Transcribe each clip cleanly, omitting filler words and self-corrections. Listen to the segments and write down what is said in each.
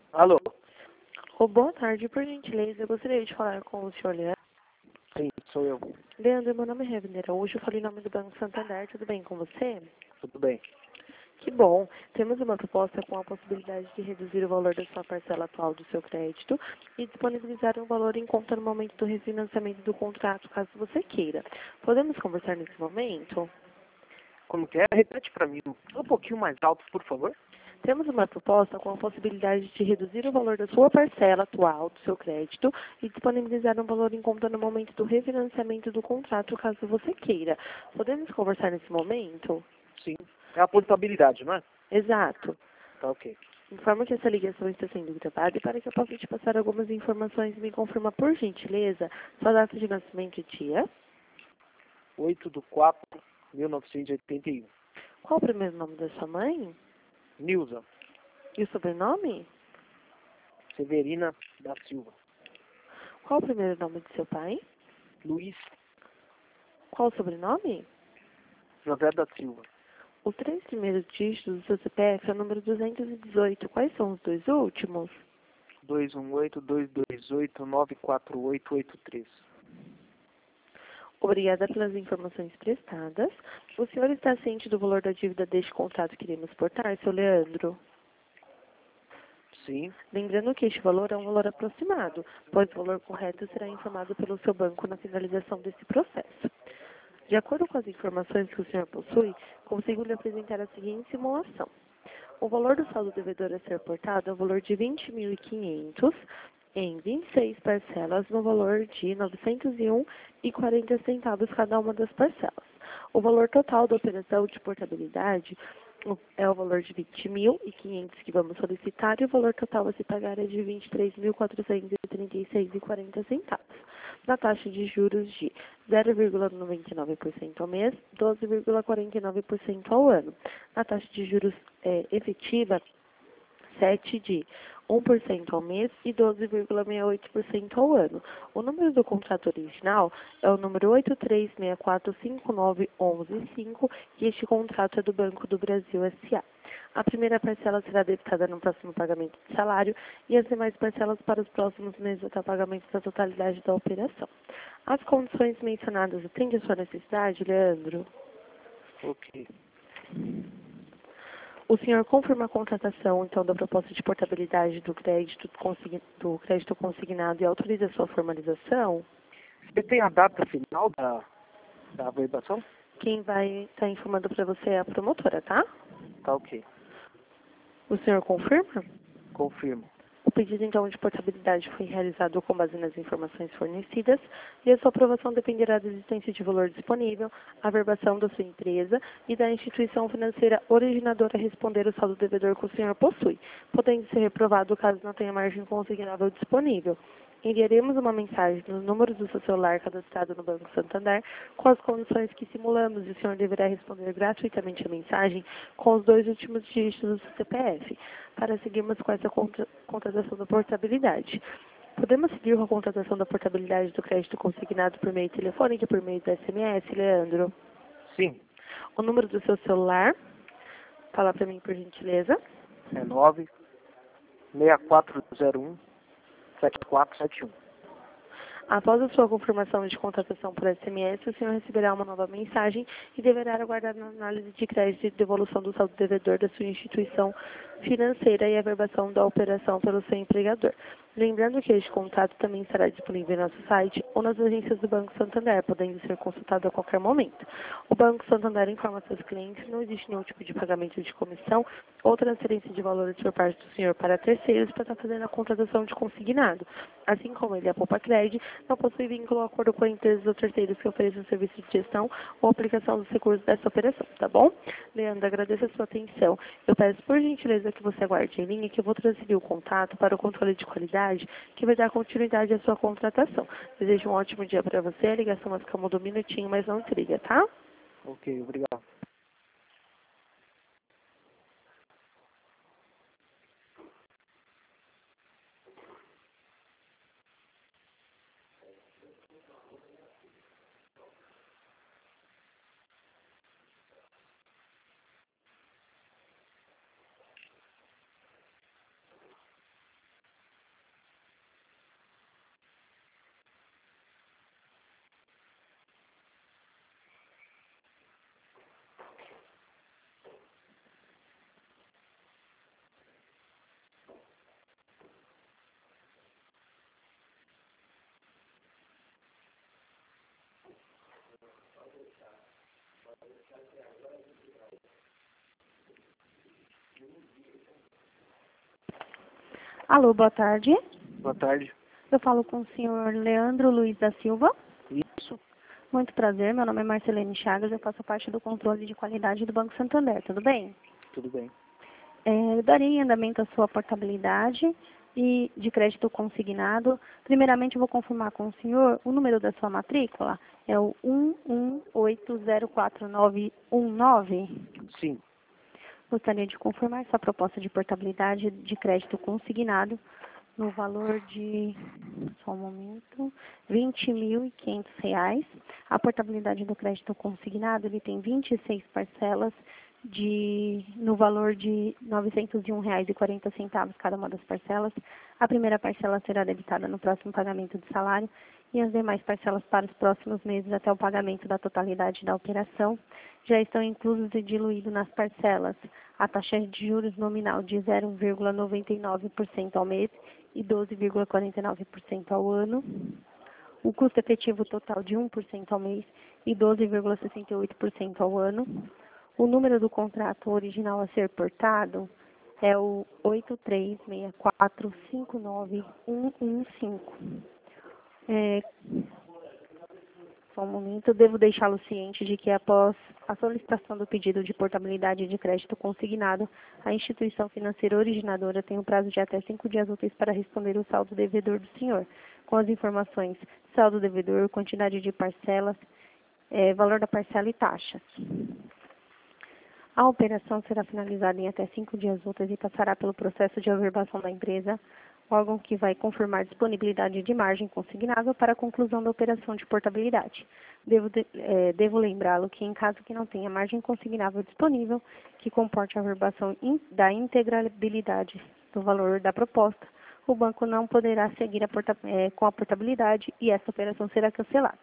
Alô? Ô, boa tarde, por gentileza, eu gostaria de falar com o senhor Leandro. Sim, sou eu. Leandro, meu nome é Revner Araújo, eu falei em nome do Banco Santander, tudo bem com você? Tudo bem. Que bom, temos uma proposta com a possibilidade de reduzir o valor da sua parcela atual do seu crédito e disponibilizar um valor em conta no momento do refinanciamento do contrato, caso você queira. Podemos conversar nesse momento? Como que é? Repete para mim um pouquinho mais alto, por favor. Temos uma proposta com a possibilidade de reduzir o valor da sua parcela atual do seu crédito e disponibilizar um valor em conta no momento do refinanciamento do contrato, caso você queira. Podemos conversar nesse momento? Sim. É a portabilidade, não é? Exato. Tá ok. Informo que essa ligação está sendo gravada e para que eu possa te passar algumas informações, me confirma, por gentileza, sua data de nascimento e dia. 8/4/1981. Qual o primeiro nome da sua mãe? Nilza E o sobrenome? Severina da Silva. Qual o primeiro nome de seu pai? Luiz Qual o sobrenome? José da Silva. Os três primeiros dígitos do seu CPF é o número 218. Quais são os dois últimos? 218-228-94883. Obrigada pelas informações prestadas. O senhor está ciente do valor da dívida deste contrato que iremos portar, seu Leandro? Sim. Lembrando que este valor é um valor aproximado, pois o valor correto será informado pelo seu banco na finalização desse processo. De acordo com as informações que o senhor possui, consigo lhe apresentar a seguinte simulação. O valor do saldo devedor a ser portado é o valor de 20.500 em 26 parcelas no valor de R$ 901,40 cada uma das parcelas. O valor total da operação de portabilidade é o valor de 20.500 que vamos solicitar e o valor total a se pagar é de R$ 23.436,40 na taxa de juros de 0,99% ao mês, 12,49% ao ano. Na taxa de juros efetiva, 7 de 1% ao mês e 12,68% ao ano. O número do contrato original é o número 83645915 e este contrato é do Banco do Brasil S.A. A primeira parcela será debitada no próximo pagamento de salário e as demais parcelas para os próximos meses até o pagamento da totalidade da operação. As condições mencionadas atendem a sua necessidade, Leandro? Ok. O senhor confirma a contratação, então, da proposta de portabilidade do crédito consignado e autoriza a sua formalização? Você tem a data final da averbação? Quem vai estar informando para você é a promotora, tá? Tá ok. O senhor confirma? Confirmo. O pedido, então, de portabilidade foi realizado com base nas informações fornecidas e a sua aprovação dependerá da existência de valor disponível, a averbação da sua empresa e da instituição financeira originadora a responder o saldo devedor que o senhor possui, podendo ser reprovado caso não tenha margem consignável disponível. Enviaremos uma mensagem nos números do seu celular cadastrado no Banco Santander com as condições que simulamos e o senhor deverá responder gratuitamente a mensagem com os dois últimos dígitos do seu CPF, para seguirmos com essa contratação da portabilidade. Podemos seguir com a contratação da portabilidade do crédito consignado por meio telefônico e por meio do SMS, Leandro? Sim. O número do seu celular, fala para mim por gentileza. É 96401-7471. Após a sua confirmação de contratação por SMS, o senhor receberá uma nova mensagem e deverá aguardar a análise de crédito e devolução do saldo devedor da sua instituição financeira e a averbação da operação pelo seu empregador. Lembrando que este contato também estará disponível em nosso site ou nas agências do Banco Santander, podendo ser consultado a qualquer momento. O Banco Santander informa seus clientes que não existe nenhum tipo de pagamento de comissão ou transferência de valores por parte do senhor para terceiros para estar fazendo a contratação de consignado. Assim como ele é Poupa Cred, não possui vínculo ou acordo com empresas ou terceiros que ofereçam serviço de gestão ou aplicação dos recursos dessa operação, tá bom? Leandro, agradeço a sua atenção. Eu peço por gentileza que você aguarde em linha que eu vou transferir o contato para o controle de qualidade que vai dar continuidade à sua contratação. Desejo um ótimo dia para você. A ligação vai ficar mudando um minutinho, mas não desliga, tá? Ok, obrigado. Alô, boa tarde. Boa tarde. Eu falo com o senhor Leandro Luiz da Silva. Isso, Muito prazer, meu nome é Marcelene Chagas, eu faço parte do controle de qualidade do Banco Santander, tudo bem? tudo bem. Eu darei em andamento a sua portabilidade e de crédito consignado. Primeiramente, eu vou confirmar com o senhor o número da sua matrícula. É o 11804919. Sim, Gostaria de confirmar essa proposta de portabilidade de crédito consignado no valor de, só um momento, R$ 20.500. A portabilidade do crédito consignado, ele tem 26 parcelas no valor de R$ 901,40 cada uma das parcelas. A primeira parcela será debitada no próximo pagamento de salário e as demais parcelas para os próximos meses até o pagamento da totalidade da operação. Já estão inclusos e diluídos nas parcelas a taxa de juros nominal de 0,99% ao mês e 12,49% ao ano, o custo efetivo total de 1% ao mês e 12,68% ao ano. O número do contrato original a ser portado é o 836459115. Só um momento, devo deixá-lo ciente de que após a solicitação do pedido de portabilidade de crédito consignado, a instituição financeira originadora tem um prazo de até 5 dias úteis para responder o saldo devedor do senhor, com as informações saldo devedor, quantidade de parcelas, valor da parcela e taxas. A operação será finalizada em até 5 dias úteis e passará pelo processo de averbação da empresa, órgão que vai confirmar disponibilidade de margem consignável para a conclusão da operação de portabilidade. Devo lembrá-lo que, em caso que não tenha margem consignável disponível, que comporte a averbação da integrabilidade do valor da proposta, o banco não poderá seguir com a portabilidade e essa operação será cancelada.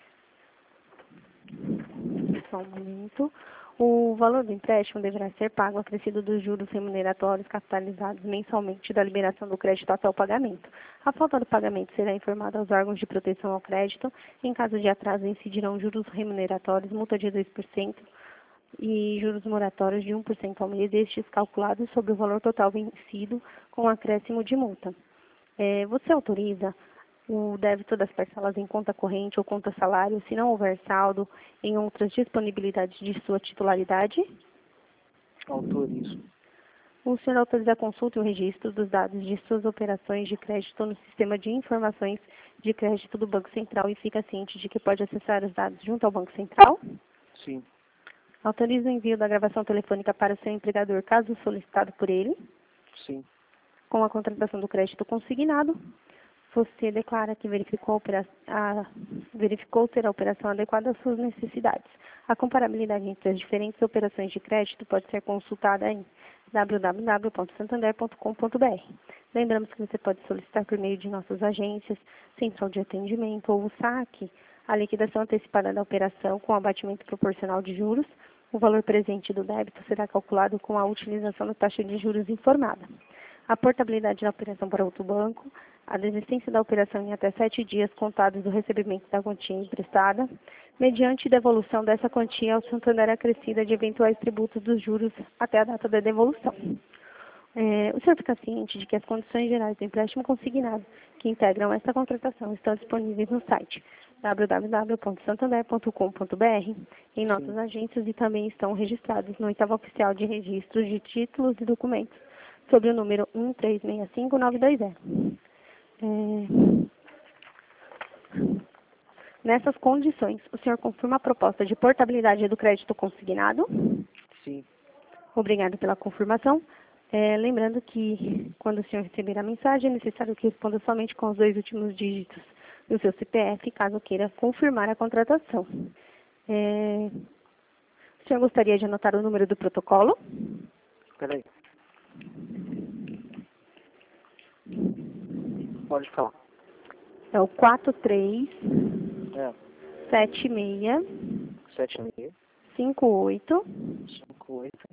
Só um momento. O valor do empréstimo deverá ser pago acrescido dos juros remuneratórios capitalizados mensalmente da liberação do crédito até o pagamento. A falta do pagamento será informada aos órgãos de proteção ao crédito. Em caso de atraso, incidirão juros remuneratórios, multa de 2% e juros moratórios de 1% ao mês, estes calculados sobre o valor total vencido com acréscimo de multa. Você autoriza o débito das parcelas em conta corrente ou conta salário, se não houver saldo em outras disponibilidades de sua titularidade? Autorizo. O senhor autoriza a consulta e o registro dos dados de suas operações de crédito no sistema de informações de crédito do Banco Central e fica ciente de que pode acessar os dados junto ao Banco Central? Sim, Autoriza o envio da gravação telefônica para o seu empregador, caso solicitado por ele, sim, com a contratação do crédito consignado. Você declara que verificou ter a operação adequada às suas necessidades. A comparabilidade entre as diferentes operações de crédito pode ser consultada em www.santander.com.br. Lembramos que você pode solicitar por meio de nossas agências, central de atendimento ou o saque, a liquidação antecipada da operação com abatimento proporcional de juros. O valor presente do débito será calculado com a utilização da taxa de juros informada. A portabilidade da operação para outro banco, a desistência da operação em até 7 dias contados do recebimento da quantia emprestada, mediante devolução dessa quantia ao Santander acrescida de eventuais tributos dos juros até a data da devolução. O senhor fica ciente de que as condições gerais do empréstimo consignado que integram esta contratação estão disponíveis no site www.santander.com.br, em nossas agências e também estão registrados no oitavo oficial de registros de títulos e documentos, sobre o número 1365920. Nessas condições, o senhor confirma a proposta de portabilidade do crédito consignado? sim, Obrigado pela confirmação. Lembrando que, quando o senhor receber a mensagem, é necessário que responda somente com os 2 últimos dígitos do seu CPF, caso queira confirmar a contratação. O senhor gostaria de anotar o número do protocolo? espera aí. Pode falar. É o 76 58 58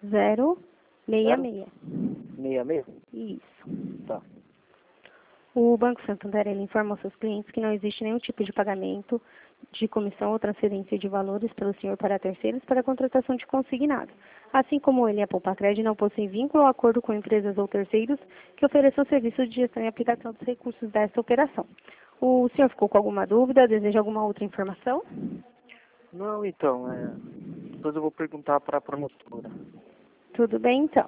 066. 66. Isso. Tá. O Banco Santander ele informa aos seus clientes que não existe nenhum tipo de pagamento de comissão ou transferência de valores pelo senhor para terceiros para a contratação de consignado. Assim como ele e a Poupa-Cred não possuem vínculo ou acordo com empresas ou terceiros que ofereçam serviços de gestão e aplicação dos recursos desta operação. O senhor ficou com alguma dúvida? Deseja alguma outra informação? Não, então, depois eu vou perguntar para a promotora. Tudo bem, então.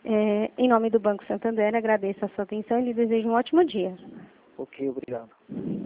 Em nome do Banco Santander, agradeço a sua atenção e lhe desejo um ótimo dia. Ok, obrigado.